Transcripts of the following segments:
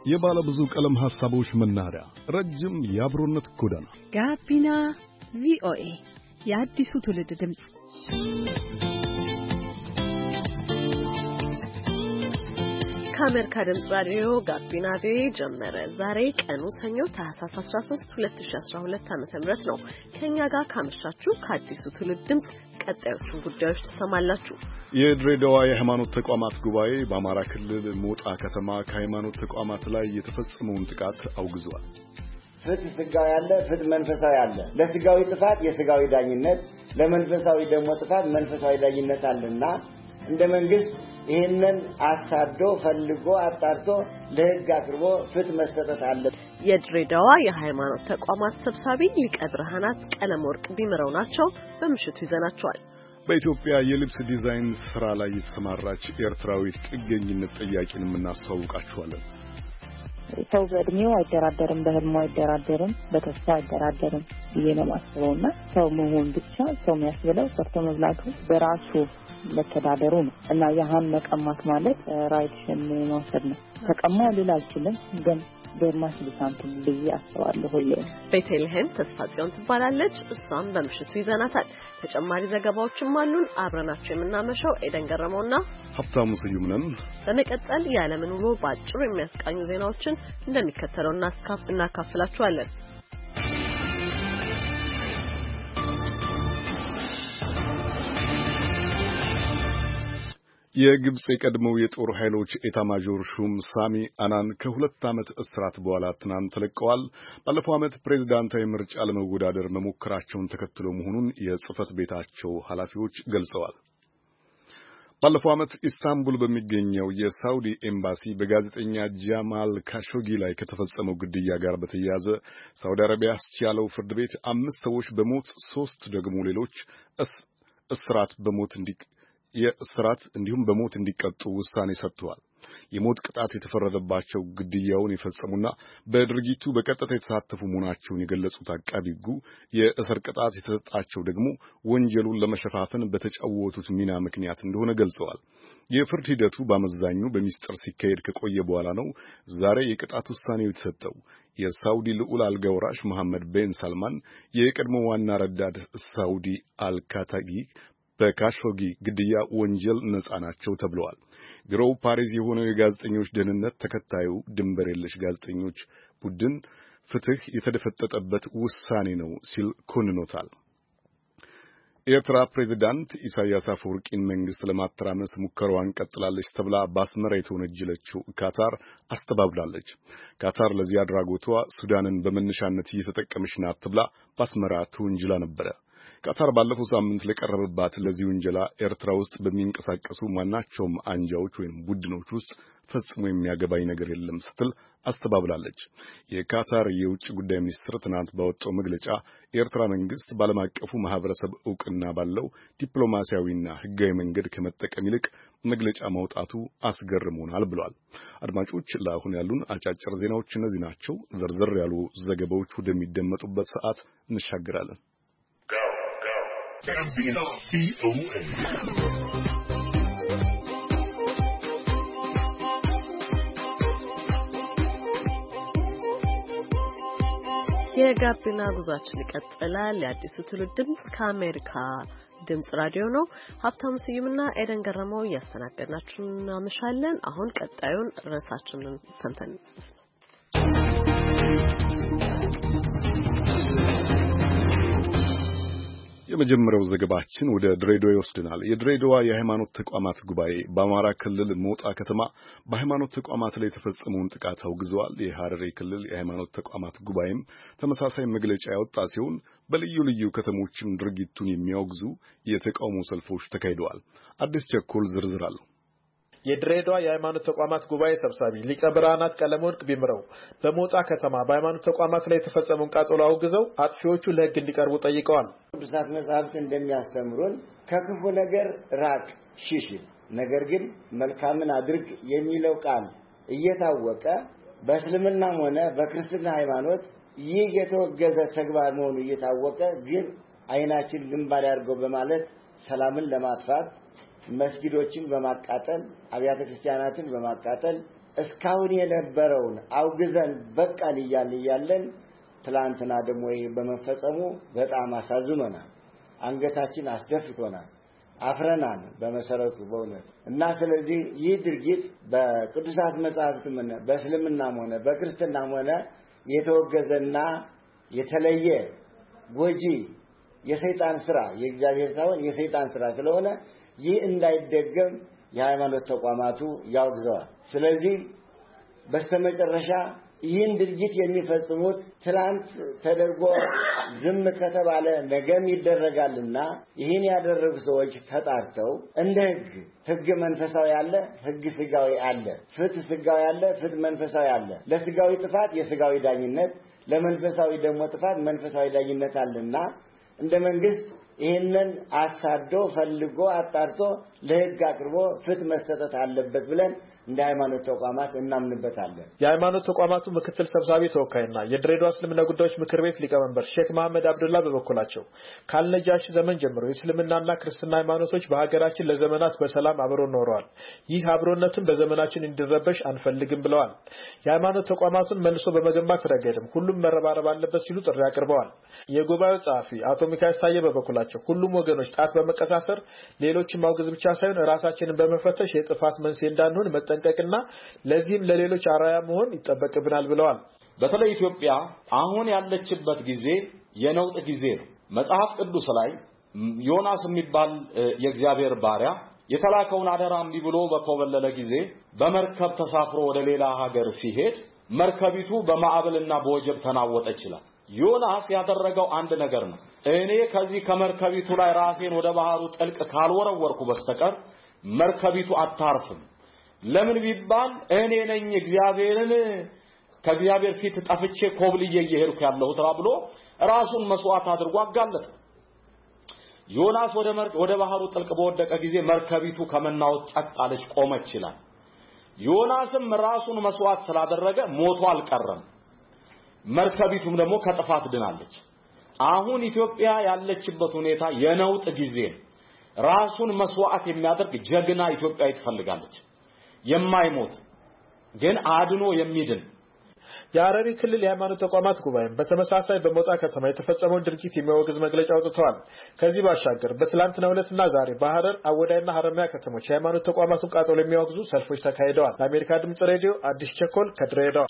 የባለ ብዙ ቀለም ሐሳቦች መናኸሪያ፣ ረጅም የአብሮነት ጎዳና ጋቢና ቪኦኤ የአዲሱ ትውልድ ድምጽ። ከአሜሪካ ድምጽ ራዲዮ ጋቢና ቪኦኤ ጀመረ። ዛሬ ቀኑ ሰኞ ታህሳስ 13 2012 ዓ.ም ነው። ከኛ ጋር ካመሻችሁ ከአዲሱ ትውልድ ድምጽ ቀጣዮቹን ጉዳዮች ትሰማላችሁ። የድሬዳዋ የሃይማኖት ተቋማት ጉባኤ በአማራ ክልል ሞጣ ከተማ ከሃይማኖት ተቋማት ላይ የተፈጸመውን ጥቃት አውግዟል። ፍትህ ስጋዊ ያለ ፍትህ መንፈሳዊ ያለ፣ ለስጋዊ ጥፋት የስጋዊ ዳኝነት፣ ለመንፈሳዊ ደግሞ ጥፋት መንፈሳዊ ዳኝነት አለና እንደ መንግስት ይሄንን አሳዶ ፈልጎ አጣርቶ ለህግ አቅርቦ ፍትህ መስጠት አለ። የድሬዳዋ የሃይማኖት ተቋማት ሰብሳቢ ሊቀ ብርሃናት ቀለመወርቅ ቢምረው ናቸው። በምሽቱ ይዘናቸዋል። በኢትዮጵያ የልብስ ዲዛይን ስራ ላይ የተሰማራች ኤርትራዊት ጥገኝነት ጠያቂን እናስተዋውቃችኋለን። ሰው በእድሜው አይደራደርም፣ በህልሙ አይደራደርም፣ በተስፋ አይደራደርም ብዬ ነው የማስበውና ሰው መሆን ብቻ ሰው የሚያስብለው ሰርቶ መብላቱ በራሱ መተዳደሩ ነው እና ያህን መቀማት ማለት ራይትሽን መውሰድ ነው። ተቀማው ሌላ አይችልም ግን በማስ ሊሳንቱን ብዬ አስባለሁ። ሁሌ ቤተልሔም ተስፋጽዮን ትባላለች። እሷም በምሽቱ ይዘናታል። ተጨማሪ ዘገባዎችም አሉን። አብረናችሁ የምናመሸው ኤደን ገረመውና ሀብታሙ ስዩም ነን። በመቀጠል የዓለምን ውሎ በአጭሩ የሚያስቃኙ ዜናዎችን እንደሚከተለው እናካፍላችኋለን። የግብጽ የቀድሞው የጦር ኃይሎች ኤታማዦር ሹም ሳሚ አናን ከ2 ዓመት እስራት በኋላ ትናንት ተለቀዋል። ባለፈው ዓመት ፕሬዝዳንታዊ ምርጫ ለመወዳደር መሞከራቸውን ተከትሎ መሆኑን የጽህፈት ቤታቸው ኃላፊዎች ገልጸዋል። ባለፈው ዓመት ኢስታንቡል በሚገኘው የሳውዲ ኤምባሲ በጋዜጠኛ ጃማል ካሾጊ ላይ ከተፈጸመው ግድያ ጋር በተያያዘ ሳውዲ አረቢያ ያስቻለው ፍርድ ቤት 5 ሰዎች በሞት 3 ደግሞ ሌሎች የእስራት እንዲሁም በሞት እንዲቀጡ ውሳኔ ሰጥቷል። የሞት ቅጣት የተፈረደባቸው ግድያውን የፈጸሙና በድርጊቱ በቀጥታ የተሳተፉ መሆናቸውን የገለጹት አቃቢ ሕጉ የእስር ቅጣት የተሰጣቸው ደግሞ ወንጀሉን ለመሸፋፈን በተጫወቱት ሚና ምክንያት እንደሆነ ገልጸዋል። የፍርድ ሂደቱ በአመዛኙ በሚስጥር ሲካሄድ ከቆየ በኋላ ነው ዛሬ የቅጣት ውሳኔው የተሰጠው። የሳውዲ ልዑል አልጋ ወራሽ መሐመድ ቤን ሳልማን የቀድሞ ዋና ረዳት ሳውዲ አልካታጊ በካሾጊ ግድያ ወንጀል ነጻ ናቸው ተብለዋል። ቢሮው ፓሪስ የሆነው የጋዜጠኞች ደህንነት ተከታዩ ድንበር የለሽ ጋዜጠኞች ቡድን ፍትህ የተደፈጠጠበት ውሳኔ ነው ሲል ኮንኖታል። የኤርትራ ፕሬዝዳንት ኢሳያስ አፈወርቂን መንግስት ለማተራመስ ሙከራዋን ቀጥላለች ተብላ በአስመራ የተወነጀለችው ካታር አስተባብላለች። ካታር ለዚህ አድራጎቷ ሱዳንን በመነሻነት እየተጠቀመች ናት ተብላ በአስመራ ተወንጅላ ነበረ። ካታር ባለፈው ሳምንት ለቀረበባት ለዚህ ውንጀላ ኤርትራ ውስጥ በሚንቀሳቀሱ ማናቸውም አንጃዎች ወይም ቡድኖች ውስጥ ፈጽሞ የሚያገባኝ ነገር የለም ስትል አስተባብላለች። የካታር የውጭ ጉዳይ ሚኒስትር ትናንት ባወጣው መግለጫ የኤርትራ መንግስት ባለም አቀፉ ማህበረሰብ ዕውቅና ባለው ዲፕሎማሲያዊና ህጋዊ መንገድ ከመጠቀም ይልቅ መግለጫ ማውጣቱ አስገርሞናል ብሏል። አድማጮች፣ ለአሁን ያሉን አጫጭር ዜናዎች እነዚህ ናቸው። ዘርዘር ያሉ ዘገባዎች ወደሚደመጡበት ሰዓት እንሻገራለን። የጋቢና ጉዟችን ይቀጥላል። የአዲሱ ትውልድ ድምጽ ከአሜሪካ ድምጽ ራዲዮ ነው። ሀብታሙ ስዩምና ኤደን ገረመው እያስተናገድናችሁ እናመሻለን። አሁን ቀጣዩን ርዕሳችንን ሰምተን የመጀመሪያው ዘገባችን ወደ ድሬዳዋ ይወስድናል። የድሬዳዋ የሃይማኖት ተቋማት ጉባኤ በአማራ ክልል ሞጣ ከተማ በሃይማኖት ተቋማት ላይ የተፈጸመውን ጥቃት አውግዘዋል። የሐረሪ ክልል የሃይማኖት ተቋማት ጉባኤም ተመሳሳይ መግለጫ ያወጣ ሲሆን በልዩ ልዩ ከተሞችም ድርጊቱን የሚያወግዙ የተቃውሞ ሰልፎች ተካሂደዋል። አዲስ ቸኮል ዝርዝር አለው። የድሬዳዋ የሃይማኖት ተቋማት ጉባኤ ሰብሳቢ ሊቀ ብርሃናት ቀለመወርቅ ቢምረው በሞጣ ከተማ በሃይማኖት ተቋማት ላይ የተፈጸመውን ቃጠሎ አውግዘው አጥፊዎቹ ለሕግ እንዲቀርቡ ጠይቀዋል። ቅዱሳት መጻሕፍት እንደሚያስተምሩን ከክፉ ነገር ራቅ፣ ሽሽ፣ ነገር ግን መልካምን አድርግ የሚለው ቃል እየታወቀ በእስልምናም ሆነ በክርስትና ሃይማኖት ይህ የተወገዘ ተግባር መሆኑ እየታወቀ ግን አይናችን ግንባር ያድርገው በማለት ሰላምን ለማጥፋት መስጊዶችን በማቃጠል አብያተ ክርስቲያናትን በማቃጠል እስካሁን የነበረውን አውግዘን በቃን እያለን ትላንትና ደግሞ በመፈጸሙ በጣም አሳዝኖናል። አንገታችን አስደፍቶናል። አፍረናል በመሰረቱ በእውነት እና ስለዚህ ይህ ድርጊት በቅዱሳት መጻሕፍትም ሆነ በእስልምናም ሆነ በክርስትናም ሆነ የተወገዘና የተለየ ጎጂ የሰይጣን ስራ የእግዚአብሔር ሳይሆን የሰይጣን ስራ ስለሆነ ይህ እንዳይደገም የሃይማኖት ተቋማቱ ያወግዘዋል። ስለዚህ በስተመጨረሻ ይህን ድርጊት የሚፈጽሙት ትላንት ተደርጎ ዝም ከተባለ ነገም ይደረጋልና ይህን ያደረጉ ሰዎች ተጣርተው እንደ ሕግ መንፈሳዊ አለ፣ ሕግ ስጋዊ አለ፣ ፍትህ ስጋዊ አለ፣ ፍትህ መንፈሳዊ አለ። ለስጋዊ ጥፋት የስጋዊ ዳኝነት፣ ለመንፈሳዊ ደግሞ ጥፋት መንፈሳዊ ዳኝነት አለና እንደ መንግስት ይሄንን አሳዶ ፈልጎ አጣርቶ ለሕግ አቅርቦ ፍትህ መስጠት አለበት ብለን እንደ ሃይማኖት ተቋማት እናምንበታለን። የሃይማኖት ተቋማቱ ምክትል ሰብሳቢ ተወካይና የድሬዳዋ እስልምና ጉዳዮች ምክር ቤት ሊቀመንበር ሼክ መሐመድ አብዱላ በበኩላቸው ካልነጃሺ ዘመን ጀምሮ የእስልምናና ክርስትና ሃይማኖቶች በሀገራችን ለዘመናት በሰላም አብረው ኖረዋል። ይህ አብሮነትም በዘመናችን እንዲረበሽ አንፈልግም ብለዋል። የሃይማኖት ተቋማቱን መልሶ በመገንባት ረገድም ሁሉም መረባረብ አለበት ሲሉ ጥሪ አቅርበዋል። የጉባኤው ጸሐፊ አቶ ሚካኤል ታዬ በበኩላቸው ሁሉም ወገኖች ጣት በመቀሳሰር ሌሎችን ማውገዝ ብቻ ሳይሆን ራሳችንን በመፈተሽ የጥፋት መንስኤ እንዳንሆን መጠንቀቅና ለዚህም ለሌሎች አርአያ መሆን ይጠበቅብናል ብለዋል። በተለይ ኢትዮጵያ አሁን ያለችበት ጊዜ የነውጥ ጊዜ ነው። መጽሐፍ ቅዱስ ላይ ዮናስ የሚባል የእግዚአብሔር ባሪያ የተላከውን አደራ እምቢ ብሎ በኮበለለ ጊዜ በመርከብ ተሳፍሮ ወደ ሌላ ሀገር ሲሄድ መርከቢቱ በማዕበልና በወጀብ ተናወጠች ይላል። ዮናስ ያደረገው አንድ ነገር ነው። እኔ ከዚህ ከመርከቢቱ ላይ ራሴን ወደ ባህሩ ጥልቅ ካልወረወርኩ በስተቀር መርከቢቱ አታርፍም። ለምን ቢባል እኔ ነኝ እግዚአብሔርን ከእግዚአብሔር ፊት ጠፍቼ ኮብልዬ እየሄድኩ ያለሁት ብሎ ራሱን መስዋዕት አድርጎ አጋለጠ። ዮናስ ወደ ባህሩ ጥልቅ በወደቀ ጊዜ መርከቢቱ ከመናወጥ ጸጥ አለች፣ ቆመች ይላል። ዮናስም ራሱን መስዋዕት ስላደረገ ሞቶ አልቀረም። መርከቢቱም ደግሞ ከጥፋት ድናለች። አሁን ኢትዮጵያ ያለችበት ሁኔታ የነውጥ ጊዜ ራሱን መስዋዕት የሚያደርግ ጀግና ኢትዮጵያዊ ትፈልጋለች። የማይሞት ግን አድኖ የሚድን የሐረሪ ክልል የሃይማኖት ተቋማት ጉባኤ በተመሳሳይ በሞጣ ከተማ የተፈጸመውን ድርጊት የሚያወግዝ መግለጫ አውጥተዋል። ከዚህ ባሻገር በትላንትናው ዕለትና ዛሬ በሐረር አወዳይና ሐረማያ ከተሞች የሃይማኖት ተቋማቱን ቃጠሎ የሚያወግዙ ሰልፎች ተካሂደዋል። ለአሜሪካ ድምጽ ሬዲዮ አዲስ ቸኮል ከድሬዳዋ።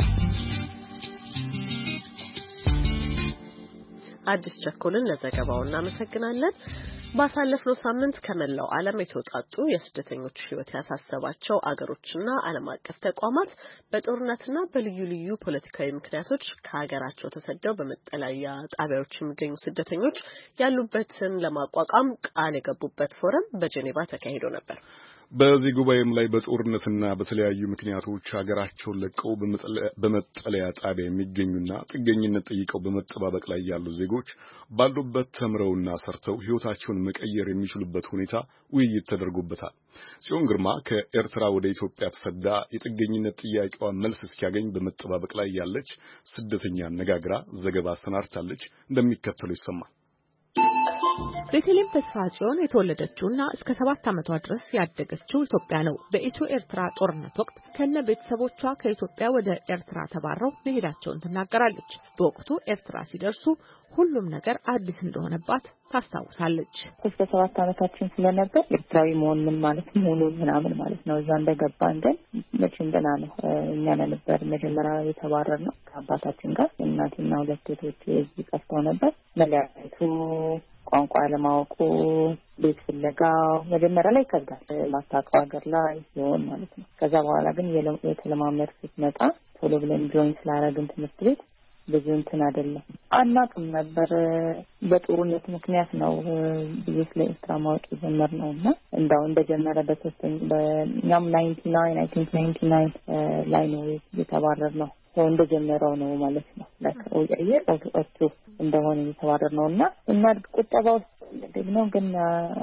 አዲስ ቸኮልን ለዘገባው እናመሰግናለን። ባሳለፍነው ሳምንት ከመላው ዓለም የተውጣጡ የስደተኞች ሕይወት ያሳሰባቸው አገሮችና ዓለም አቀፍ ተቋማት በጦርነትና በልዩ ልዩ ፖለቲካዊ ምክንያቶች ከሀገራቸው ተሰደው በመጠለያ ጣቢያዎች የሚገኙ ስደተኞች ያሉበትን ለማቋቋም ቃል የገቡበት ፎረም በጄኔቫ ተካሂዶ ነበር። በዚህ ጉባኤም ላይ በጦርነትና በተለያዩ ምክንያቶች ሀገራቸውን ለቀው በመጠለያ ጣቢያ የሚገኙና ጥገኝነት ጠይቀው በመጠባበቅ ላይ ያሉ ዜጎች ባሉበት ተምረውና ሰርተው ሕይወታቸውን መቀየር የሚችሉበት ሁኔታ ውይይት ተደርጎበታል። ጽዮን ግርማ ከኤርትራ ወደ ኢትዮጵያ ተሰዳ የጥገኝነት ጥያቄዋ መልስ እስኪያገኝ በመጠባበቅ ላይ ያለች ስደተኛ አነጋግራ ዘገባ አሰናድታለች። እንደሚከተለው ይሰማል። ቤተልሔም ተስፋ ጽዮን የተወለደችውና እስከ 7 ዓመቷ ድረስ ያደገችው ኢትዮጵያ ነው። በኢትዮ ኤርትራ ጦርነት ወቅት ከነ ቤተሰቦቿ ከኢትዮጵያ ወደ ኤርትራ ተባረው መሄዳቸውን ትናገራለች። በወቅቱ ኤርትራ ሲደርሱ ሁሉም ነገር አዲስ እንደሆነባት ታስታውሳለች። እስከ 7 ዓመታችን ስለነበር ኤርትራዊ መሆን ምን ማለት መሆኑን ምናምን ማለት ነው። እዛ እንደገባን ግን መቼም ገና ነው። እኛ ነበር መጀመሪያ የተባረርነው ከአባታችን ጋር። እናቴና 2 እህቶቼ እዚህ ቀርተው ነበር። መለያየቱ ቋንቋ ለማወቁ ቤት ፍለጋ መጀመሪያ ላይ ከብዳል። ማታውቀው ሀገር ላይ ሲሆን ማለት ነው። ከዛ በኋላ ግን የተለማመድ ስትመጣ ቶሎ ብለን ጆይን ስላደረግን ትምህርት ቤት ብዙ እንትን አይደለም። አናውቅም ነበር። በጦርነት ምክንያት ነው ብዙ ስለ ኤርትራ ማወቅ የጀመርነውና እንዳው እንደጀመረ በእኛም 99 ላይ ነው የተባረርነው። ሰው እንደጀመረው ነው ማለት ነው። ለከውየየ ኦርቶ እንደሆነ የተባረርነውና እና ቁጠባው ደግሞ ግን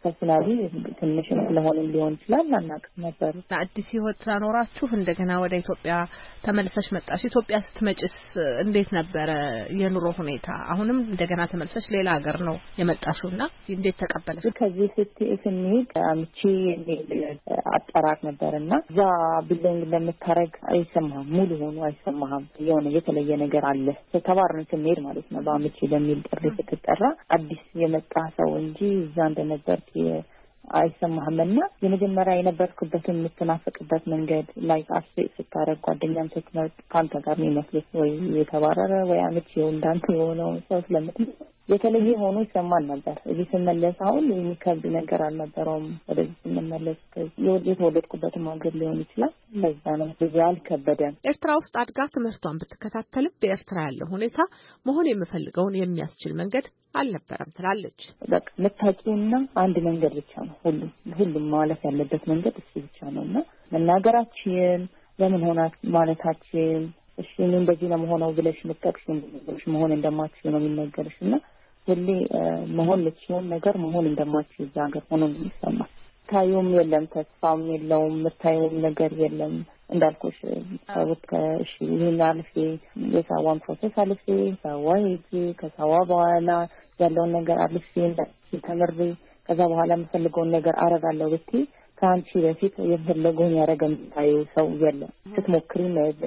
ፐርሰናሊ ትንሽም ስለሆነም ሊሆን ይችላል አናውቅም ነበር። አዲስ ህይወት አኖራችሁ እንደገና ወደ ኢትዮጵያ ተመልሰሽ መጣሽ። ኢትዮጵያ ስትመጭስ እንዴት ነበረ የኑሮ ሁኔታ? አሁንም እንደገና ተመልሰሽ ሌላ ሀገር ነው የመጣሽውና እንዴት ተቀበለሽ? ከዚህ ስንሄድ አምቺ አጠራር ነበርና እዛ ቢሎንግ ለምታረግ አይሰማህም፣ ሙሉ ሆኖ አይሰማህም። የሆነ የተለየ ነገር አለ። ተባረን ስንሄድ ማለት ነው በአምቺ ለሚል ጥሪ ስትጠራ አዲስ የመጣ ሰው እንጂ እዛ እንደነበር አይሰማህምና የመጀመሪያ የነበርኩበትን የምትናፍቅበት መንገድ ላይ አስቤት ስታረግ ጓደኛም ስትመርጥ ካንተ ጋር የሚመስልህ ወይ የተባረረ ወይ አመቺው እንዳንተ የሆነው ሰው ስለምትል የተለየ ሆኖ ይሰማል ነበር። እዚህ ስመለስ አሁን የሚከብድ ነገር አልነበረውም። ወደዚህ ስመለስ የተወለድኩበት መንገድ ሊሆን ይችላል ለዛ ነው ብዙ አልከበደም። ኤርትራ ውስጥ አድጋ ትምህርቷን ብትከታተልም በኤርትራ ያለው ሁኔታ መሆን የምፈልገውን የሚያስችል መንገድ አልነበረም ትላለች። በቃ መታቂውና አንድ መንገድ ብቻ ነው። ሁሉም ማለፍ ያለበት መንገድ እሱ ብቻ ነውና መናገራችን ለምን ሆነ ማለታችን እሺ ምን እንደዚህ ነው ሆነው ብለሽ ምትጠቅሽ መሆን እንደማትችል ነው የሚነገርሽና ሁሌ መሆን ለችውን ነገር መሆን እንደማትችል ዛገር ሆኖ ይሰማል። ታዩም የለም ተስፋም የለውም ምታዩም ነገር የለም እንዳልኩሽ ታውት ከእሺ ይሄን አልፌ የሳዋን ፕሮሰስ አልፌ ሳዋይ ከሳዋ በኋላ ያለውን ነገር አልፌ ተመርሬ ከዛ በኋላ የምፈልገውን ነገር አረጋለሁ ብትይ ካንቺ በፊት የፈለገውን ያረጋም ታዩ ሰው የለም። ስትሞክሪ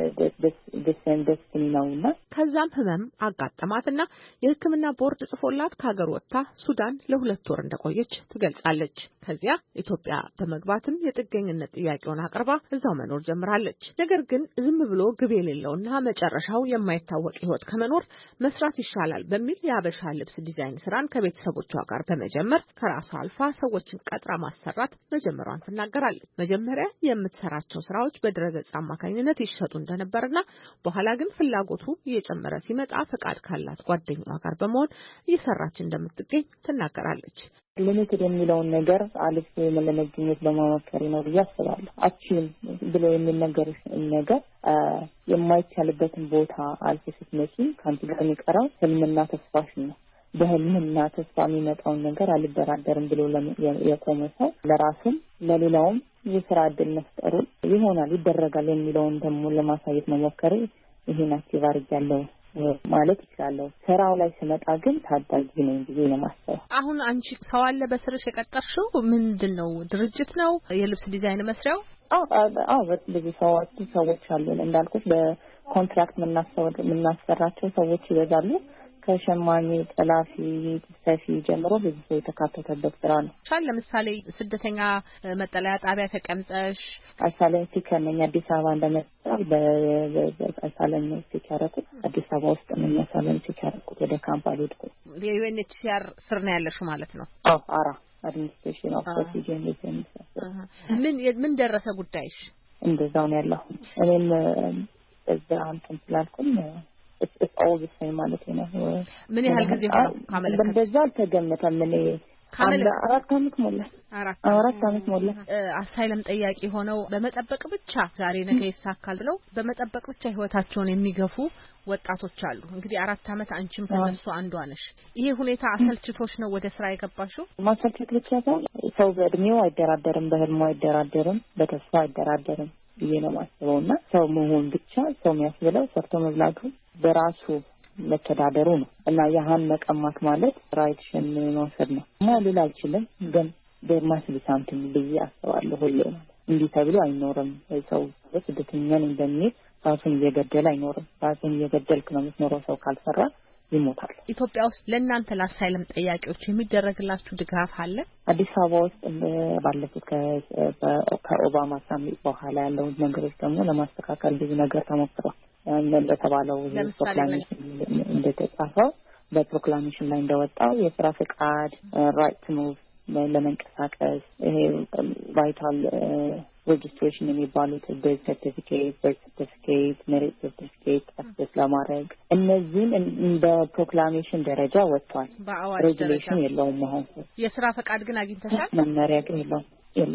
ደስተኛ ነውና ከዛም ህመም አጋጠማትና የሕክምና ቦርድ ጽፎላት ከሀገር ወጥታ ሱዳን ለ2 ወር እንደቆየች ትገልጻለች። ከዚያ ኢትዮጵያ በመግባትም የጥገኝነት ጥያቄውን አቅርባ እዛው መኖር ጀምራለች። ነገር ግን ዝም ብሎ ግብ የሌለውና መጨረሻው የማይታወቅ ህይወት ከመኖር መስራት ይሻላል በሚል የአበሻ ልብስ ዲዛይን ስራን ከቤተሰቦቿ ጋር በመጀመር ከራሷ አልፋ ሰዎችን ቀጥራ ማሰራት መጀመሯን ትናገራለች። መጀመሪያ የምትሰራቸው ስራዎች በድረገጽ አማካኝነት ይሸጡ እንደነበርና በኋላ ግን ፍላጎቱ እየጨመረ ሲመጣ ፈቃድ ካላት ጓደኛዋ ጋር በመሆን እየሰራች እንደምትገኝ ትናገራለች። ሊሚትድ የሚለውን ነገር አልፍ ለመገኘት በመሞከር ነው ብዬ አስባለሁ። አቺን ብሎ የሚነገርሽ ነገር የማይቻልበትን ቦታ አልፍ ስትመጪ ካንቺ ጋር የሚቀረው ህልምና ተስፋሽ ነው። በህልምና ተስፋ የሚመጣውን ነገር አልደራደርም ብሎ የቆመ ሰው ለራሱም ለሌላውም የስራ እድል መፍጠሩ ይሆናል ይደረጋል የሚለውን ደግሞ ለማሳየት መሞከር ይሄን አክቲቭ አድርጋለሁ ማለት ይችላል። ስራው ላይ ስመጣ ግን ታዳጊ ነኝ ብዬ ነው የማስበው። አሁን አንቺ ሰው አለ በስርሽ የቀጠርሽው ምንድነው? ድርጅት ነው የልብስ ዲዛይን መስሪያው? ብዙ ሰዎች አሉ እንዳልኩት በኮንትራክት የምናሰራቸው ሰዎች ይበዛሉ። ከሸማኔ ጠላፊ ሰፊ ጀምሮ ብዙ የተካተተበት ስራ ነው። ለምሳሌ ስደተኛ መጠለያ ጣቢያ ተቀምጠሽ አሳለም ሲከነኛ አዲስ አበባ እንደመጣ በአሳለም ሲካረኩ አዲስ አበባ ውስጥ ምን ያሳለም ሲካረኩ ወደ ካምፕ አልሄድኩም። የዩኤንኤችሲአር ስር ነው ያለሽው ማለት ነው? አራ አድሚኒስትሬሽን ኦፍ ሪፊውጂስ ምን ደረሰ ጉዳይሽ? እንደዛው ነው ያለው። እኔም እዛ አንተም ስላልኩም it's all the same ማለት ነው። ምን ያህል ጊዜ ሆነ ካመለከተ? እንደዛ አልተገመተም። እኔ አራት አመት ሞላ አሳይለም ጠያቂ ሆነው በመጠበቅ ብቻ ዛሬ ነገ ይሳካል ብለው በመጠበቅ ብቻ ህይወታቸውን የሚገፉ ወጣቶች አሉ። እንግዲህ 4 አመት አንቺም ከነሱ አንዷ ነሽ። ይሄ ሁኔታ አሰልችቶሽ ነው ወደ ስራ የገባሽው? ማሰልችት ብቻ ሳይሆን ሰው በእድሜው አይደራደርም፣ በህልሙ አይደራደርም፣ በተስፋ አይደራደርም ብዬ ነው የማስበውና ሰው መሆን ብቻ ሰው የሚያስብለው ሰርቶ መብላቱ በራሱ መተዳደሩ ነው እና ያህን መቀማት ማለት ራይትሽን መውሰድ ነው። ማለት አልችልም ግን በማስብ ሳንቲም ብዬ አስባለሁ። ሁሌ እንዲህ ተብሎ አይኖርም። ሰው በስደተኛ እንደሚል ራሱን እየገደለ አይኖርም። ራሱን እየገደልክ ነው የምትኖረው። ሰው ካልሰራ ይሞታል። ኢትዮጵያ ውስጥ ለእናንተ ለአሳይለም ጠያቂዎች የሚደረግላችሁ ድጋፍ አለ? አዲስ አበባ ውስጥ ባለፉት ከኦባማ ሳሚት በኋላ ያለው ነገሮች ደግሞ ለማስተካከል ብዙ ነገር ተሞክሯል። እንደተባለው ፕሮክላሜሽን እንደተጻፈው በፕሮክላሜሽን ላይ እንደወጣው የስራ ፍቃድ ራይት ቱ ሙቭ ለመንቀሳቀስ ይሄ ቫይታል ሬጅስትሬሽን የሚባሉት በርዝ ሰርቲፊኬት ሜሪት ሰርቲፊኬት አክሰስ ለማድረግ እነዚህን እንደ ፕሮክላሜሽን ደረጃ ወጥቷል። ሬጉሌሽን የለውም። አሁን የስራ ፈቃድ ግን አግኝተሻል? መመሪያ ግን የለውም።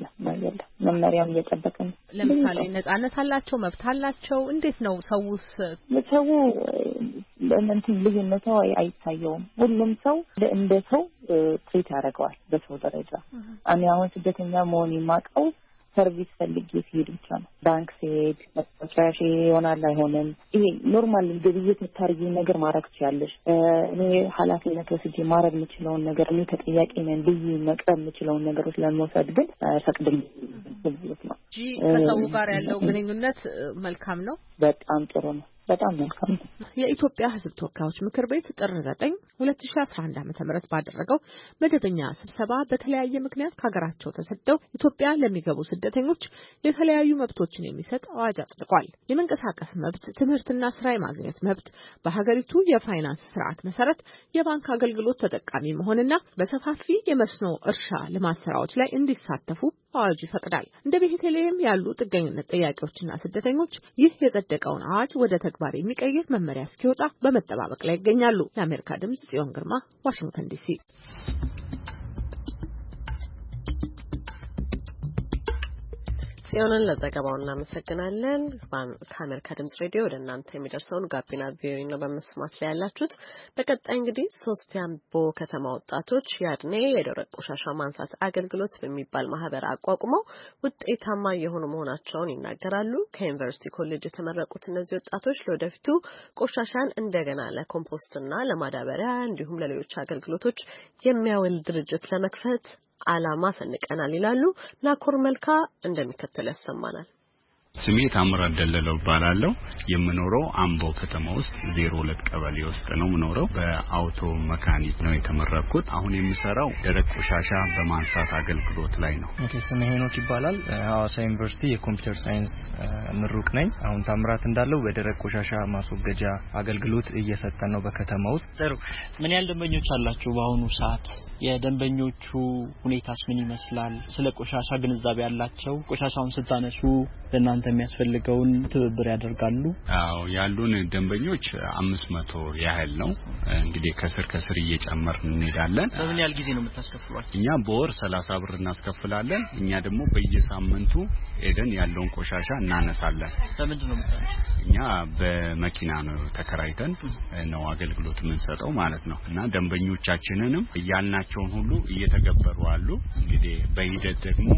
መመሪያውን እየጠበቅን። ለምሳሌ ነጻነት አላቸው፣ መብት አላቸው። እንዴት ነው ሰውስ? ሰው ለምን ልዩነቱ አይታየውም። ሁሉም ሰው እንደ ሰው ትሪት ያደርገዋል በሰው ደረጃ። እኔ አሁን ስደተኛ መሆን የማውቀው ሰርቪስ ፈልጌ ሲሄድ ብቻ ነው። ባንክ ሲሄድ መጥራሽ ይሆናል አይሆንም፣ ይሄ ኖርማል ግብይት የምታርጊ ነገር ማድረግ ትችያለሽ። እኔ ኃላፊነት ወስጄ ማድረግ የምችለውን ነገር እኔ ተጠያቂ ነኝ ብዬ መቅረብ የምችለውን ነገሮች ለመውሰድ ግን ፈቅድልኝ ነው። ከሰው ጋር ያለው ግንኙነት መልካም ነው፣ በጣም ጥሩ ነው። በጣም መልካም። የኢትዮጵያ ሕዝብ ተወካዮች ምክር ቤት ጥር 9 2011 ዓ.ም ባደረገው መደበኛ ስብሰባ በተለያየ ምክንያት ከሀገራቸው ተሰደው ኢትዮጵያ ለሚገቡ ስደተኞች የተለያዩ መብቶችን የሚሰጥ አዋጅ አጽድቋል። የመንቀሳቀስ መብት፣ ትምህርትና ስራ የማግኘት መብት፣ በሀገሪቱ የፋይናንስ ስርዓት መሰረት የባንክ አገልግሎት ተጠቃሚ መሆንና በሰፋፊ የመስኖ እርሻ ልማት ስራዎች ላይ እንዲሳተፉ አዋጁ ይፈቅዳል። እንደ ቤተልሔም ያሉ ጥገኝነት ጠያቂዎችና ስደተኞች ይህ የጸደቀውን አዋጅ ወደ ተግባር የሚቀይር መመሪያ እስኪወጣ በመጠባበቅ ላይ ይገኛሉ። የአሜሪካ ድምጽ ጽዮን ግርማ፣ ዋሽንግተን ዲሲ። ጽዮንን ለዘገባው እናመሰግናለን። ከአሜሪካ ድምጽ ሬዲዮ ወደ እናንተ የሚደርሰውን ጋቢና ቪኦኤ ነው በመስማት ላይ ያላችሁት። በቀጣይ እንግዲህ 3 የአምቦ ከተማ ወጣቶች ያድኔ የደረቅ ቆሻሻ ማንሳት አገልግሎት በሚባል ማህበር አቋቁመው ውጤታማ የሆኑ መሆናቸውን ይናገራሉ። ከዩኒቨርሲቲ ኮሌጅ የተመረቁት እነዚህ ወጣቶች ለወደፊቱ ቆሻሻን እንደገና ለኮምፖስትና ለማዳበሪያ እንዲሁም ለሌሎች አገልግሎቶች የሚያውል ድርጅት ለመክፈት ዓላማ ሰንቀናል ይላሉ። ናኮር መልካ እንደሚከተል ያሰማናል። ስሜ ታምራት ደለለው ባላለው የምኖረው አምቦ ከተማ ውስጥ 02 ቀበሌ ውስጥ ነው የምኖረው። በአውቶ መካኒክ ነው የተመረኩት። አሁን የምሰራው ደረቅ ቆሻሻ በማንሳት አገልግሎት ላይ ነው። ስሜ ሄኖክ ይባላል። ሐዋሳ ዩኒቨርሲቲ የኮምፒውተር ሳይንስ ምሩቅ ነኝ። አሁን ታምራት እንዳለው በደረቅ ቆሻሻ ማስወገጃ አገልግሎት እየሰጠን ነው በከተማ ውስጥ። ጥሩ። ምን ያህል ደንበኞች አላችሁ በአሁኑ ሰዓት? የደንበኞቹ ሁኔታስ ምን ይመስላል? ስለ ቆሻሻ ግንዛቤ ያላቸው? ቆሻሻውን ስታነሱ ለእናንተ የሚያስፈልገውን ትብብር ያደርጋሉ? አዎ ያሉን ደንበኞች 500 ያህል ነው። እንግዲህ ከስር እየጨመርን እንሄዳለን። በምን ያህል ጊዜ ነው የምታስከፍሏቸው? እኛ በወር 30 ብር እናስከፍላለን። እኛ ደግሞ በየሳምንቱ ሄደን ያለውን ቆሻሻ እናነሳለን። በምንድን ነው የምታነሱት? እኛ በመኪና ነው ተከራይተን ነው አገልግሎት የምንሰጠው ማለት ነው። እና ደንበኞቻችንንም ያልናቸውን ሁሉ እየተገበሩ አሉ። እንግዲህ በሂደት ደግሞ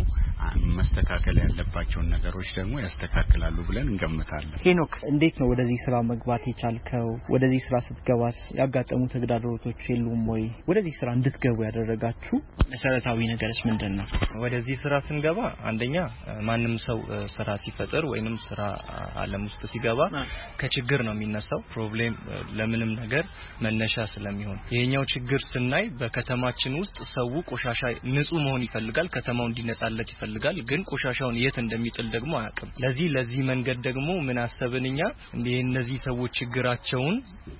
መስተካከል ያለባቸውን ነገሮች ደግሞ ያስተካክላሉ ብለን እንገምታለን። ሄኖክ እንዴት ነው ወደዚህ ስራ መግባት የቻልከው? ወደዚህ ስራ ስትገባስ ያጋጠሙ ተግዳሮቶች የሉም ወይ? ወደዚህ ስራ እንድትገቡ ያደረጋችሁ መሰረታዊ ነገርስ ምንድነው? ወደዚህ ስራ ስንገባ አንደኛ ማንም ሰው ስራ ሲፈጥር ወይንም ስራ ዓለም ውስጥ ሲገባ ከችግር ነው የሚነሳው። ፕሮብሌም ለምንም ነገር መነሻ ስለሚሆን ይሄኛው ችግር ስናይ በከተማችን ውስጥ ሰው ቆሻሻ ንጹህ መሆን ይፈልጋል፣ ከተማው እንዲነጻለት ይፈልጋል። ግን ቆሻሻውን የት እንደሚጥል ደግሞ አያውቅም። ለዚህ መንገድ ደግሞ ምን አሰብንኛ እነዚህ ሰዎች ችግራቸውን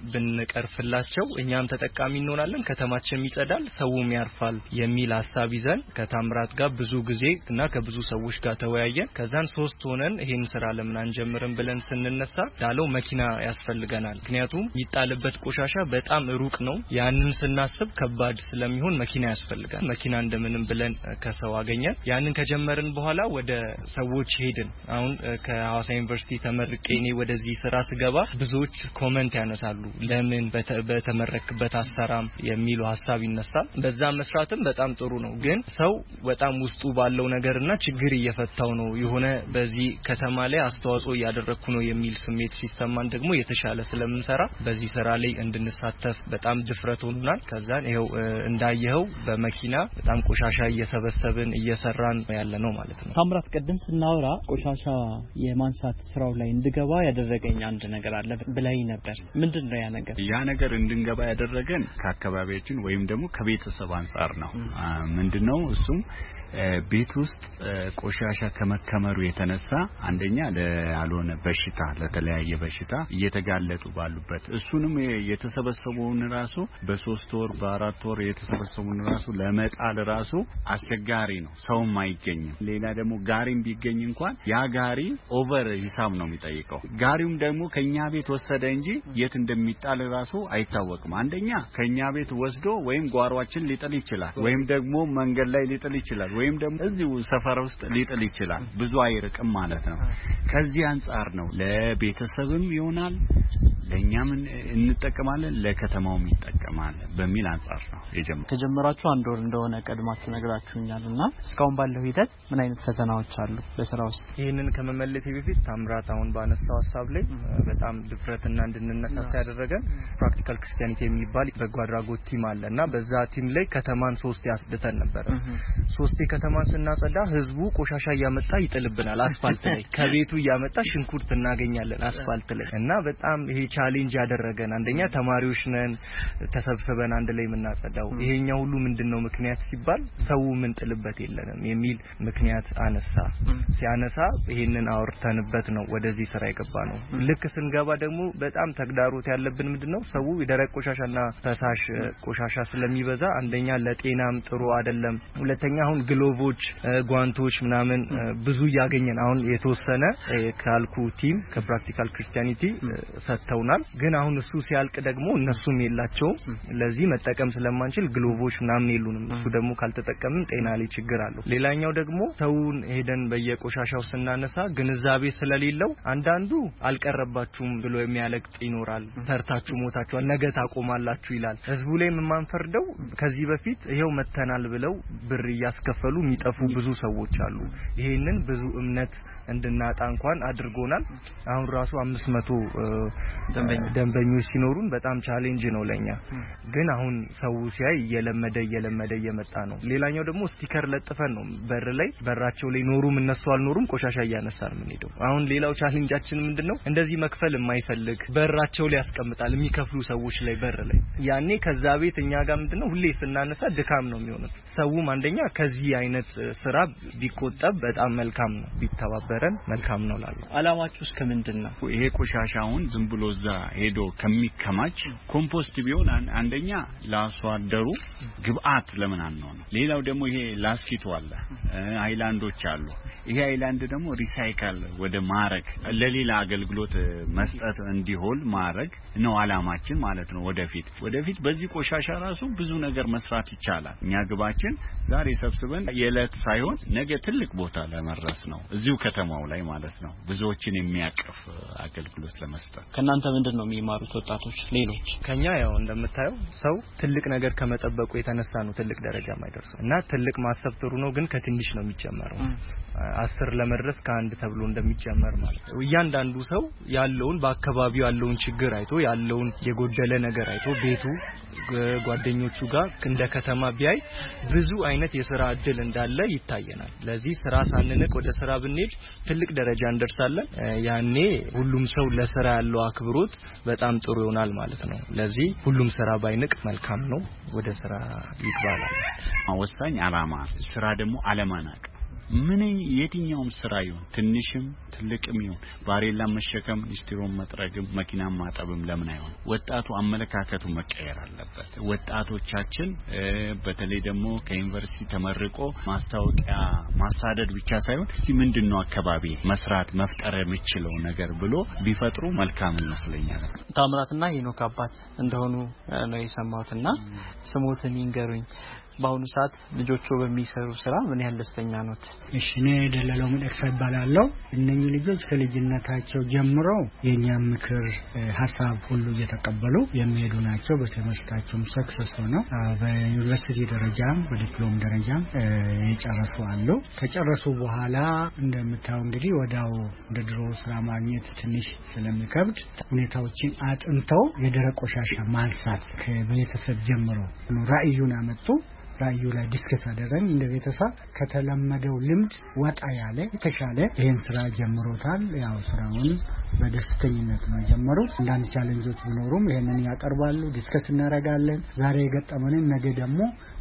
ብንቀርፍላቸው እኛም ተጠቃሚ እንሆናለን፣ ከተማችንም ይጸዳል፣ ሰውም ያርፋል የሚል ሐሳብ ይዘን ከታምራት ጋር ብዙ ጊዜ እና ከብዙ ሰዎች ጋር ተወያየን። ከዛን 3 ሆነን ይሄን ስራ ለምን አንጀምርም ብለን ስንነሳ ዳለው መኪና ያስፈልገናል። ምክንያቱም ይጣልበት ቆሻሻ በጣም ሩቅ ነው። ያንን ስናስብ ከባድ ስለሚሆን መኪና ያስፈልጋል። መኪና እንደምንም ብለን ከሰው አገኘን። ያንን ከጀመርን በኋላ ወደ ሰዎች ሄድን። አሁን ከሐዋሳ ዩኒቨርሲቲ ተመርቄ እኔ ወደዚህ ስራ ስገባ ብዙዎች ኮሜንት ያነሳሉ። ለምን በተመረክበት አሰራም የሚሉ ሐሳብ ይነሳል። በዛ መስራትም በጣም ጥሩ ነው። ግን ሰው በጣም ውስጡ ባለው ነገርና ችግር እየፈታው ነው የሆነ በዚህ ከተማ ላይ አስተዋጽኦ ያደረኩ ነው የሚል ስሜት ሲሰማን ደግሞ የተሻለ ስለምንሰራ በዚህ ስራ ላይ እንድንሳተፍ በጣም ድፍረት ሆኖናል። ከዛን ይሄው እንዳየኸው በመኪና በጣም ቆሻሻ እየሰበሰብን እየሰራን ያለ ነው ማለት ነው። ታምራት ቀደም ስናወራ ቆሻሻ የማንሳት ስራው ላይ እንድገባ ያደረገኝ አንድ ነገር አለ ብላይ ነበር። ምንድነው ያ ነገር? ያ ነገር እንድንገባ ያደረገን ከአካባቢያችን ወይም ደግሞ ከቤተሰብ አንፃር ነው። ምንድነው እሱም ቤት ውስጥ ቆሻሻ ከመከመሩ የተነሳ አንደኛ ለአልሆነ በሽታ ለተለያየ በሽታ እየተጋለጡ ባሉበት እሱንም የተሰበሰቡን ራሱ በ3 ወር በ4 ወር የተሰበሰቡን ራሱ ለመጣል ራሱ አስቸጋሪ ነው። ሰውም አይገኝም። ሌላ ደግሞ ጋሪም ቢገኝ እንኳን ያ ጋሪ ኦቨር ሂሳብ ነው የሚጠይቀው። ጋሪውም ደግሞ ከኛ ቤት ወሰደ እንጂ የት እንደሚጣል ራሱ አይታወቅም። አንደኛ ከኛ ቤት ወስዶ ወይም ጓሯችን ሊጥል ይችላል ወይም ደግሞ መንገድ ላይ ሊጥል ይችላል ወይም ደግሞ እዚሁ ሰፈር ውስጥ ሊጥል ይችላል። ብዙ አይርቅም ማለት ነው። ከዚህ አንፃር ነው ለቤተሰብም ይሆናል ለኛም እንጠቀማለን ለከተማውም ይጠቀማል በሚል አንፃር ነው የጀመረው። ከጀመራችሁ አንድ ወር እንደሆነ ቀድማችሁ ነግራችሁኛልና እስካሁን ባለው ሂደት ምን አይነት ፈተናዎች አሉ በስራ ውስጥ? ይሄንን ከመመለሴ በፊት ታምራት አሁን ባነሳው ሐሳብ ላይ በጣም ድፍረትና እንድንነሳሳ ያደረገን ፕራክቲካል ክርስቲያኒቲ የሚባል በጎ አድራጎት ቲም አለና በዛ ቲም ላይ ከተማን 3 ያስደተን ነበር። 3 ከተማን ስናጸዳ ህዝቡ ቆሻሻ ያመጣ ይጥልብናል አስፋልት ላይ ከቤቱ ያመጣ ሽንኩርት እናገኛለን አስፋልት ላይ እና በጣም ይሄ ቻሌንጅ ያደረገን አንደኛ ተማሪዎች ነን ተሰብስበን አንድ ላይ የምናጸዳው ይሄኛው ሁሉ ምንድነው ምክንያት ሲባል ሰው ምን ጥልበት የለንም የሚል ምክንያት ሲያነሳ ይሄንን አውርተንበት ነው ወደዚህ ስራ የገባነው። ልክ ስንገባ ደግሞ በጣም ተግዳሮት ያለብን ምንድነው ሰው የደረቅ ቆሻሻና ፈሳሽ ቆሻሻ ስለሚበዛ አንደኛ ለጤናም ጥሩ አይደለም፣ ሁለተኛ አሁን ግሎቮች ጓንቶች ምናምን ብዙ ያገኘን አሁን የተወሰነ ካልኩ ቲም ከፕራክቲካል ክርስቲያኒቲ ሰጥተውናል። ግን አሁን እሱ ሲያልቅ ደግሞ እነሱም የላቸውም ለዚህ መጠቀም ስለማንችል ግሎቮች ምናምን የሉንም። እሱ ደግሞ ካልተጠቀምን ጤና ላይ ችግር አለው። ሌላኛው ደግሞ ሰውን ሄደን በየቆሻሻው ስናነሳ ግንዛቤ ስለሌለው አንዳንዱ አልቀረባችሁም ብሎ የሚያለቅጥ ይኖራል። ተርታችሁ ሞታችኋል ነገ ታቆማላችሁ ይላል። ህዝቡ ላይ የማንፈርደው ከዚህ በፊት ይሄው መተናል ብለው ብር ያስከፈሉ የሚጠፉ ብዙ ሰዎች አሉ። ይሄንን ብዙ እምነት እንድናጣ እንኳን አድርጎናል። አሁን ራሱ 500 ደንበኞች ሲኖሩን በጣም ቻሌንጅ ነው ለኛ። ግን አሁን ሰው ሲያይ እየለመደ እየመጣ ነው። ሌላኛው ደግሞ ስቲከር ለጥፈን ነው በር ላይ በራቸው ላይ ኖሩም እነሱ አልኖሩም ቆሻሻ ያነሳል ምን ሄደው። አሁን ሌላው ቻሌንጃችን ምንድነው እንደዚህ መክፈል የማይፈልግ በራቸው ላይ ያስቀምጣል የሚከፍሉ ሰዎች ላይ በር ላይ ያኔ ከዛ ቤት እኛ ጋር ምንድነው ሁሌ ስናነሳ ድካም ነው የሚሆነው። ሰውም አንደኛ ከዚህ አይነት ስራ ቢቆጠብ በጣም መልካም ነው ቢተባበረን መልካም ነው ላለው። አላማችሁ እስከ ምንድነው? ይሄ ቆሻሻውን ዝም ብሎ እዛ ሄዶ ከሚከማች ኮምፖስት ቢሆን አንደኛ ላስዋደሩ ግብአት ለምን አንሆን። ሌላው ደግሞ ይሄ ላስኪቱ አለ አይላንዶች አሉ። ይሄ አይላንድ ደግሞ ሪሳይክል ወደ ማረግ ለሌላ አገልግሎት መስጠት እንዲሆን ማረግ ነው አላማችን ማለት ነው። ወደፊት በዚህ ቆሻሻ ራሱ ብዙ ነገር መስራት ይቻላል። እኛ ግባችን ዛሬ ሰብስበን የዕለት ሳይሆን ነገ ትልቅ ቦታ ለመድረስ ነው እዚሁ ከተማው ላይ ማለት ነው ብዙዎችን የሚያቀፍ አገልግሎት ለመስጠት። ከናንተ ምንድነው የሚማሩት ወጣቶች ሌሎች? ከኛ ያው እንደምታየው ሰው ትልቅ ነገር ከመጠበቁ የተነሳ ነው ትልቅ ደረጃ ማይደርሰው እና ትልቅ ማሰብ ጥሩ ነው ግን ከትንሽ ነው የሚጨመረው። 10 ለመድረስ ከአንድ ተብሎ እንደሚጨመር ማለት ነው። እያንዳንዱ ሰው ያለውን በአካባቢው ያለውን ችግር አይቶ ያለውን የጎደለ ነገር አይቶ ቤቱ ጓደኞቹ ጋር እንደ ከተማ ቢያይ ብዙ አይነት የሥራ እድል እንዳለ ይታየናል። ለዚህ ስራ ሳንንቅ ወደ ስራ ብንሄድ ትልቅ ደረጃ እንደርሳለን። ያኔ ሁሉም ሰው ለስራ ያለው አክብሮት በጣም ጥሩ ይሆናል ማለት ነው። ለዚህ ሁሉም ስራ ባይንቅ መልካም ነው። ወደ ስራ ይግባላል። ወሳኝ አላማ ስራ ደግሞ አለማናቅ ምን የትኛውም ስራ ይሁን ትንሽም ትልቅም ይሁን ባሬላ መሸከም ኢስቲሮም መጥረግም መኪና ማጠብም ለምን አይሆን? ወጣቱ አመለካከቱ መቀየር አለበት። ወጣቶቻችን በተለይ ደግሞ ከዩኒቨርሲቲ ተመርቆ ማስታወቂያ ማሳደድ ብቻ ሳይሆን እስቲ ምንድነው አካባቢ መስራት መፍጠር የሚችለው ነገር ብሎ ቢፈጥሩ መልካም ይመስለኛል። ታምራትና ሄኖክ አባት እንደሆኑ ነው የሰማሁትና ስሞትን ይንገሩኝ። በአሁኑ ሰዓት ልጆቹ በሚሰሩ ስራ ምን ያህል ደስተኛ ኖት? እሺ እኔ ደለለው ምንድነው ይባላልው። እነኚህ ልጆች ከልጅነታቸው ጀምሮ የኛም ምክር ሐሳብ ሁሉ እየተቀበሉ የሚሄዱ ናቸው። በትምህርታቸውም ሰክሰስ ሆነው በዩኒቨርሲቲ ደረጃም በዲፕሎም ደረጃም የጨረሱ አሉ። ከጨረሱ በኋላ እንደምታው እንግዲህ ወዳው እንደ ድሮ ስራ ማግኘት ትንሽ ስለሚከብድ ሁኔታዎችን አጥንተው የደረቅ ቆሻሻ ማንሳት ከቤተሰብ ጀምሮ ራዕዩን አመጡ። ራዕዩ ላይ ዲስከስ አደረግን። እንደ ቤተሰብ ከተለመደው ልምድ ወጣ ያለ የተሻለ ይሄን ስራ ጀምሮታል። ያው ስራውን በደስተኝነት ነው ጀመሩት። አንዳንድ ቻሌንጆች ቢኖሩም ይሄንን ያቀርባሉ፣ ዲስከስ እናደርጋለን። ዛሬ የገጠመንን ነገ ደግሞ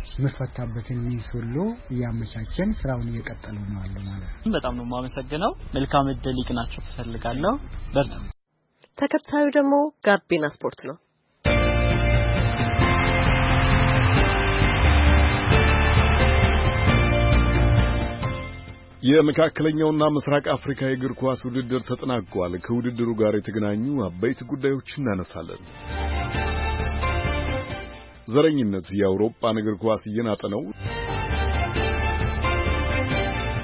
መፈታበትን ሚስሉ ያመቻቸን ስራውን እየቀጠሉ ነው ማለት ነው። በጣም ነው የማመሰግነው። መልካም እድል ይቅናችሁ ፈልጋለሁ። በርቱ። ተከታዩ ደግሞ ጋቢና ስፖርት ነው። የመካከለኛውና ምስራቅ አፍሪካ የእግር ኳስ ውድድር ተጠናቋል። ከውድድሩ ጋር የተገናኙ አበይት ጉዳዮችን እናነሳለን። ዘረኝነት የአውሮፓን እግር ኳስ እየናጠ ነው።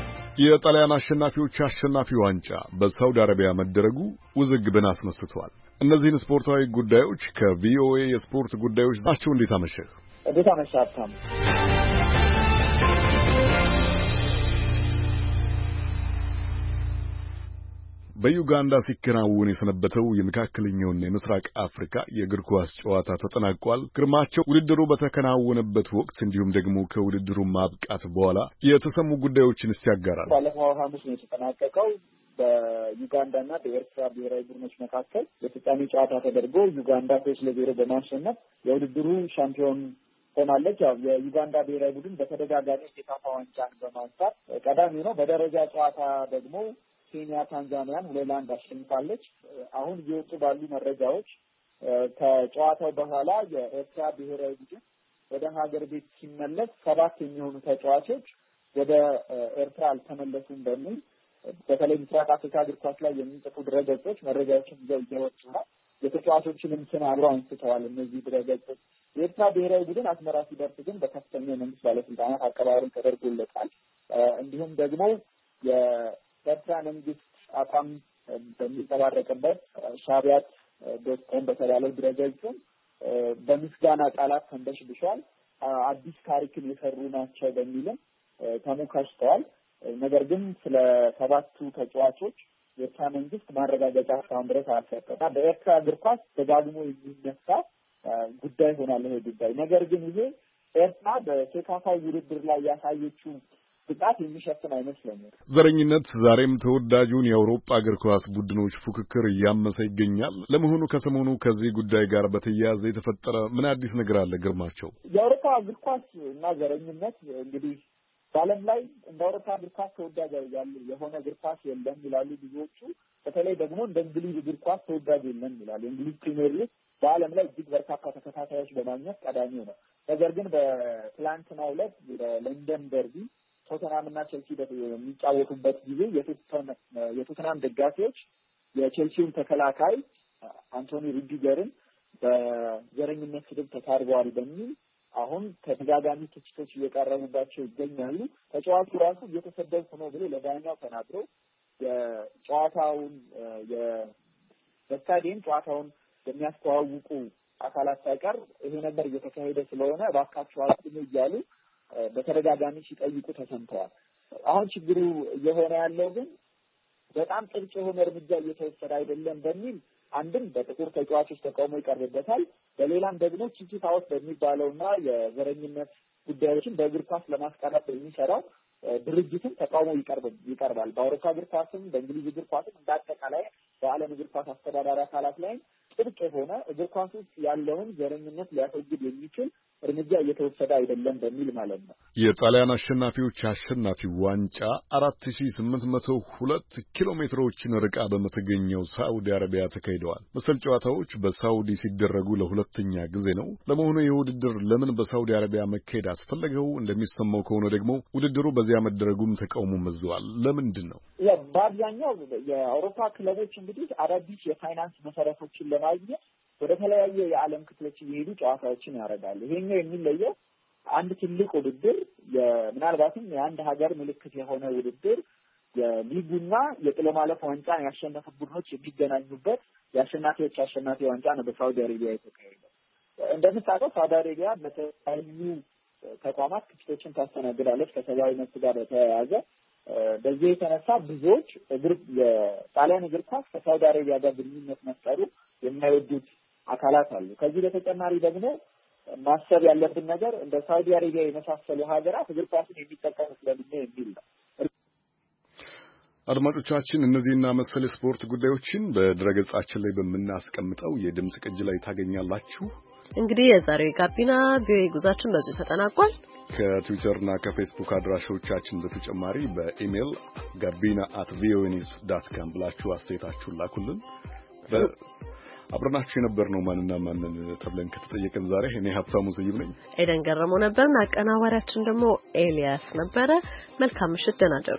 የጣሊያን አሸናፊዎች አሸናፊ ዋንጫ በሳውዲ አረቢያ መደረጉ ውዝግብን አስነስቷል። እነዚህን ስፖርታዊ ጉዳዮች ከቪኦኤ የስፖርት ጉዳዮች ናቸው። እንዴት አመሸህ? በዩጋንዳ ሲከናወን የሰነበተው የመካከለኛውና የምስራቅ አፍሪካ የእግር ኳስ ጨዋታ ተጠናቋል። ግርማቸው ውድድሩ በተከናወነበት ወቅት እንዲሁም ደግሞ ከውድድሩ ማብቃት በኋላ የተሰሙ ጉዳዮችን እስቲ ያጋራል። ባለፈው ሐሙስ ነው የተጠናቀቀው። በዩጋንዳና በኤርትራ ብሔራዊ ቡድኖች መካከል የፍጻሜ ጨዋታ ተደርጎ ዩጋንዳ 3-0 በማሸነፍ የውድድሩ ሻምፒዮን ሆናለች። ያው የዩጋንዳ ብሔራዊ ቡድን በተደጋጋሚ የሴካፋ ዋንጫን በማንሳት ቀዳሚ ነው። በደረጃ ጨዋታ ደግሞ ኬንያ ታንዛኒያን 2-1 አሸንፋለች። አሁን እየወጡ ባሉ መረጃዎች ከጨዋታው በኋላ የኤርትራ ብሔራዊ ቡድን ወደ ሀገር ቤት ሲመለስ 7 የሚሆኑ ተጫዋቾች ወደ ኤርትራ አልተመለሱም በሚል በተለይ ምስራቅ አፍሪካ እግር ኳስ ላይ የሚጽፉ ድረገጾች መረጃዎችን ይዘው እየወጡ ነው። የተጫዋቾችንም ስም አብረው አንስተዋል። እነዚህ ድረገጾች የኤርትራ ብሔራዊ ቡድን አስመራ ሲደርስ ግን በከፍተኛ የመንግስት ባለስልጣናት አቀባበል ተደርጎለታል። እንዲሁም ደግሞ የኤርትራ መንግስት አቋም በሚንጸባረቅበት ሻቢያት ዶትኮም በተባለው ድረገጹም በምስጋና ቃላት ተንበሽብሿል። አዲስ ታሪክን የሰሩ ናቸው በሚልም ተሞካሽተዋል። ነገር ግን ስለ 7ቱ ተጫዋቾች የኤርትራ መንግስት ማረጋገጫ እስካሁን ድረስ አልሰጠም። በኤርትራ እግር ኳስ ደጋግሞ የሚነሳ ጉዳይ ሆኗል ይሄ ጉዳይ። ነገር ግን ይሄ ኤርትራ በሴካፋ ውድድር ላይ ያሳየችው ብቃት የሚሸፍን አይመስለኝም። ዘረኝነት ዛሬም ተወዳጁን የአውሮፓ እግር ኳስ ቡድኖች ፉክክር እያመሰ ይገኛል። ለመሆኑ ከሰሞኑ ከዚህ ጉዳይ ጋር በተያያዘ የተፈጠረ ምን አዲስ ነገር አለ ግርማቸው? የአውሮፓ እግር ኳስ እና ዘረኝነት እንግዲህ በዓለም ላይ እንደ አውሮፓ እግር ኳስ ተወዳጅ የሆነ እግር ኳስ የለም ይላሉ ብዙዎቹ። በተለይ ደግሞ እንደ እንግሊዝ እግር ኳስ ተወዳጅ የለም ይላሉ። የእንግሊዝ ፕሪሚየር ሊግ በዓለም ላይ እጅግ በርካታ ተከታታዮች በማግኘት ቀዳሚው ነው። ነገር ግን በትላንትናው ዕለት በለንደን ደርቢ ቶተናምና ቼልሲ የሚጫወቱበት ጊዜ የቶተናም ደጋፊዎች የቼልሲውን ተከላካይ አንቶኒ ሩዲገርን በዘረኝነት ስድብ ተሳድበዋል በሚል አሁን ተደጋጋሚ ትችቶች እየቀረቡባቸው ይገኛሉ። ተጫዋቹ ራሱ እየተሰደብኩ ነው ብሎ ለዳኛው ተናግሮ የጨዋታውን በስታዲየም ጨዋታውን የሚያስተዋውቁ አካላት ሳይቀር ይሄ ነገር እየተካሄደ ስለሆነ እባካችሁ አቁሙ እያሉ በተደጋጋሚ ሲጠይቁ ተሰምተዋል። አሁን ችግሩ እየሆነ ያለው ግን በጣም ጥብቅ የሆነ እርምጃ እየተወሰደ አይደለም በሚል አንድም በጥቁር ተጫዋቾች ተቃውሞ ይቀርብበታል። በሌላም ደግሞ ቺቺታውስ በሚባለውና የዘረኝነት ጉዳዮችን በእግር ኳስ ለማስቀረት የሚሰራው ድርጅትም ተቃውሞ ይቀርባል። በአውሮፓ እግር ኳስም በእንግሊዝ እግር ኳስም እንዳጠቃላይ በዓለም እግር ኳስ አስተዳዳሪ አካላት ላይ ጥብቅ የሆነ እግር ኳስ ውስጥ ያለውን ዘረኝነት ሊያስወግድ የሚችል እርምጃ እየተወሰደ አይደለም በሚል ማለት ነው። የጣሊያን አሸናፊዎች አሸናፊ ዋንጫ 4802 ኪሎ ሜትሮችን ርቃ በምትገኘው ሳዑዲ አረቢያ ተካሂደዋል። መሰል ጨዋታዎች በሳዑዲ ሲደረጉ ለሁለተኛ ጊዜ ነው። ለመሆኑ የውድድር ለምን በሳዑዲ አረቢያ መካሄድ አስፈለገው? እንደሚሰማው ከሆነ ደግሞ ውድድሩ በዚያ መደረጉም ተቃውሞ መዘዋል። ለምንድን ነው? በአብዛኛው የአውሮፓ ክለቦች እንግዲህ አዳዲስ የፋይናንስ መሰረቶችን ለማግኘት ወደ ተለያየ የዓለም ክፍሎች እየሄዱ ጨዋታዎችን ያደርጋሉ። ይሄኛው የሚለየው አንድ ትልቅ ውድድር ምናልባትም የአንድ ሀገር ምልክት የሆነ ውድድር የሊጉና የጥሎ ማለፍ ዋንጫን ያሸነፉት ቡድኖች የሚገናኙበት የአሸናፊዎች አሸናፊ ዋንጫ ነው በሳውዲ አረቢያ የተካሄደው። እንደምታውቀው ሳውዲ አረቢያ በተለያዩ ተቋማት ክፍቶችን ታስተናግዳለች ከሰብአዊ መብት ጋር በተያያዘ። በዚህ የተነሳ ብዙዎች የጣሊያን እግር ኳስ ከሳውዲ አረቢያ ጋር ግንኙነት መፍጠሩ የማይወዱት አካላት አሉ። ከዚህ በተጨማሪ ደግሞ ማሰብ ያለብን ነገር እንደ ሳውዲ አረቢያ የመሳሰሉ ሀገራት እግር ኳስን የሚጠቀሙ ስለምን የሚል ነው። አድማጮቻችን እነዚህና መሰል ስፖርት ጉዳዮችን በድረገጻችን ላይ በመናስቀምጠው የድምጽ ቅጅ ላይ ታገኛላችሁ። እንግዲህ የዛሬው ጋቢና ቪኦኤ ጉዟችን በዚህ ተጠናቋል። ከትዊተርና ከፌስቡክ አድራሻዎቻችን በተጨማሪ በኢሜል gabina@voanews.com ብላችሁ አስተያየታችሁን ላኩልን። አብረናችሁ የነበርነው ማንና ማንን ተብለን ከተጠየቀን ዛሬ እኔ ሀብታሙ ስዩም ነኝ። ኤደን ገረመው ነበርና አቀናባሪያችን ደግሞ ኤልያስ ነበረ። መልካም ምሽት፣ ደህና እደሩ።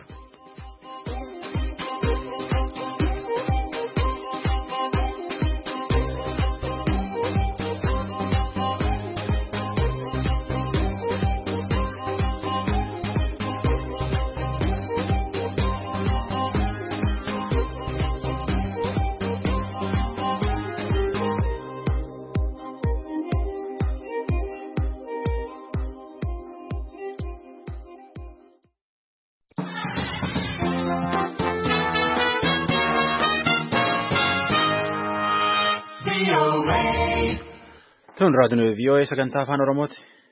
Tun raadiyoo VOA sagantaa afaan Oromooti.